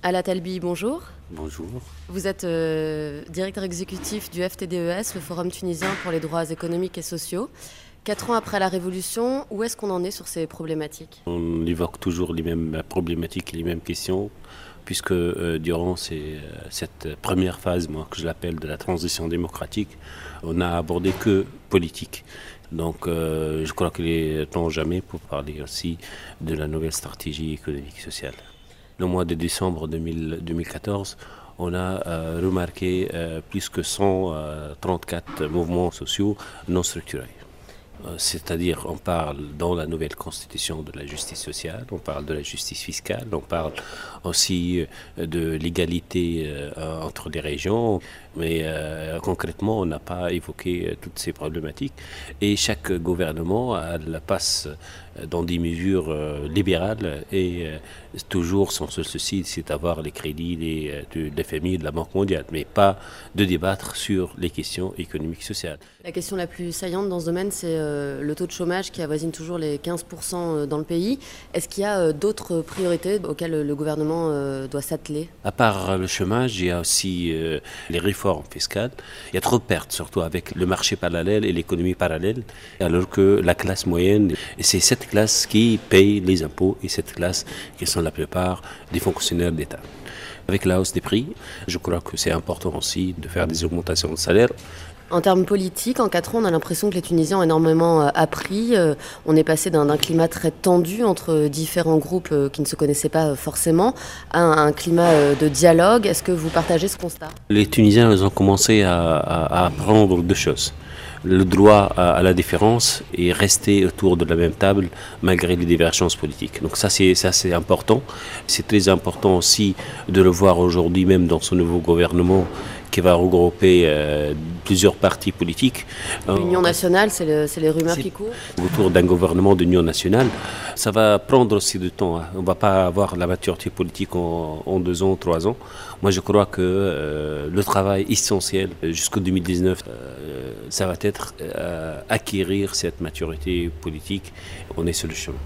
Ala Talbi, bonjour. Bonjour. Vous êtes directeur exécutif du FTDES, le Forum tunisien pour les droits économiques et sociaux. 4 ans après la Révolution, où est-ce qu'on en est sur ces problématiques? On évoque toujours les mêmes problématiques, les mêmes questions, puisque durant cette première phase, moi que je l'appelle de la transition démocratique, on n'a abordé que politique. Donc je crois qu'il est temps jamais pour parler aussi de la nouvelle stratégie économique et sociale. Le mois de décembre 2014, on a remarqué plus que 134 mouvements sociaux non structurés. C'est-à-dire, on parle dans la nouvelle constitution de la justice sociale, on parle de la justice fiscale, on parle aussi de l'égalité entre les régions, mais concrètement, on n'a pas évoqué toutes ces problématiques. Et chaque gouvernement la passe dans des mesures libérales et toujours son seul souci, c'est d'avoir les crédits de l'FMI et de la Banque mondiale, mais pas de débattre sur les questions économiques et sociales. La question la plus saillante dans ce domaine, c'est le taux de chômage qui avoisine toujours les 15% dans le pays. Est-ce qu'il y a d'autres priorités auxquelles le gouvernement doit s'atteler? À part le chômage, il y a aussi les réformes fiscales. Il y a trop de pertes, surtout avec le marché parallèle et l'économie parallèle, alors que la classe moyenne, c'est cette classe qui paye les impôts et cette classe qui sont la plupart des fonctionnaires d'État. Avec la hausse des prix, je crois que c'est important aussi de faire des augmentations de salaire. En termes politiques, en 4 ans, on a l'impression que les Tunisiens ont énormément appris. On est passé d'un climat très tendu entre différents groupes qui ne se connaissaient pas forcément à un climat de dialogue. Est-ce que vous partagez ce constat? Les Tunisiens, ils ont commencé à apprendre deux choses. Le droit à la différence et rester autour de la même table malgré les divergences politiques. Donc ça c'est important. C'est très important aussi de le voir aujourd'hui même dans ce nouveau gouvernement qui va regrouper plusieurs partis politiques. L'Union nationale, c'est les rumeurs qui courent. Autour d'un gouvernement d'union nationale, ça va prendre aussi du temps. On ne va pas avoir la maturité politique en 2 ans, 3 ans. Moi, je crois que le travail essentiel jusqu'en 2019, ça va être acquérir cette maturité politique. On est sur le chemin.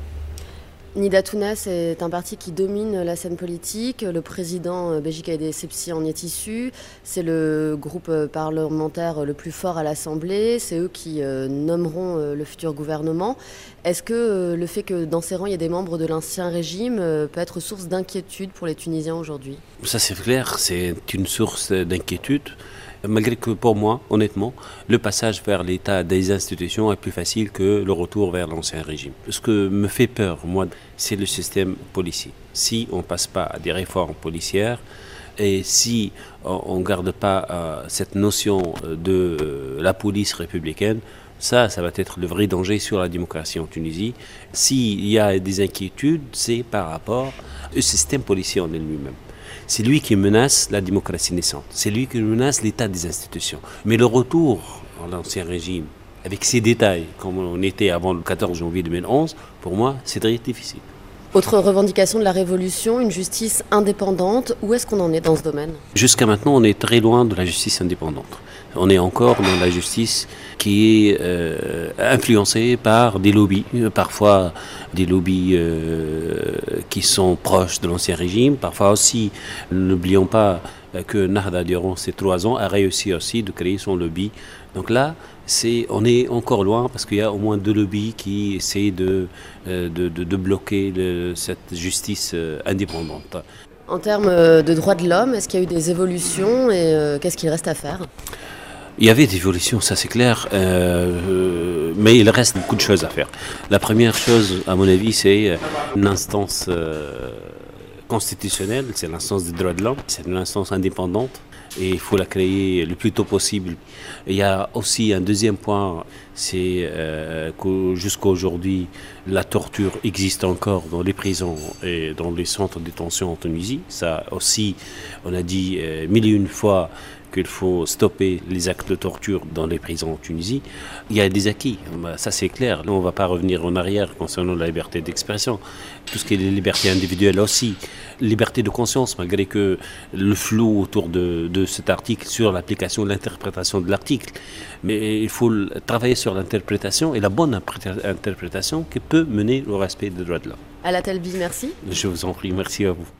Nida Tounas est un parti qui domine la scène politique. Le président Béji Caïd Essebsi en est issu. C'est le groupe parlementaire le plus fort à l'Assemblée. C'est eux qui nommeront le futur gouvernement. Est-ce que le fait que dans ces rangs, il y ait des membres de l'ancien régime peut être source d'inquiétude pour les Tunisiens aujourd'hui? Ça c'est clair, c'est une source d'inquiétude. Malgré que pour moi, honnêtement, le passage vers l'état des institutions est plus facile que le retour vers l'ancien régime. Ce que me fait peur, moi, c'est le système policier. Si on ne passe pas à des réformes policières et si on ne garde pas cette notion de la police républicaine, ça va être le vrai danger sur la démocratie en Tunisie. S'il y a des inquiétudes, c'est par rapport au système policier en lui-même. C'est lui qui menace la démocratie naissante. C'est lui qui menace l'état des institutions. Mais le retour à l'ancien régime, avec ses détails, comme on était avant le 14 janvier 2011, pour moi, c'est très difficile. Autre revendication de la Révolution, une justice indépendante. Où est-ce qu'on en est dans ce domaine? Jusqu'à maintenant, on est très loin de la justice indépendante. On est encore dans la justice qui est influencée par des lobbies, parfois des lobbies qui sont proches de l'ancien régime, parfois aussi, n'oublions pas que Nahda, durant ces 3 ans, a réussi aussi de créer son lobby. Donc là, on est encore loin parce qu'il y a au moins 2 lobbies qui essaient de bloquer cette justice indépendante. En termes de droits de l'homme, est-ce qu'il y a eu des évolutions et qu'est-ce qu'il reste à faire? Il y avait des évolutions, ça c'est clair, mais il reste beaucoup de choses à faire. La première chose, à mon avis, c'est une instance constitutionnelle, c'est l'instance des droits de l'homme, c'est une instance indépendante et il faut la créer le plus tôt possible. Il y a aussi un deuxième point, c'est que jusqu'à aujourd'hui, la torture existe encore dans les prisons et dans les centres de détention en Tunisie. Ça aussi, on a dit 1001 fois qu'il faut stopper les actes de torture dans les prisons en Tunisie. Il y a des acquis, ça c'est clair. On ne va pas revenir en arrière concernant la liberté d'expression. Tout ce qui est les libertés individuelles aussi. Liberté de conscience, malgré que le flou autour de cet article sur l'application de l'interprétation de l'article. Mais il faut travailler sur l'interprétation et la bonne interprétation qui peut mener au respect des droits de l'homme. Ala Talbi, merci. Je vous en prie, merci à vous.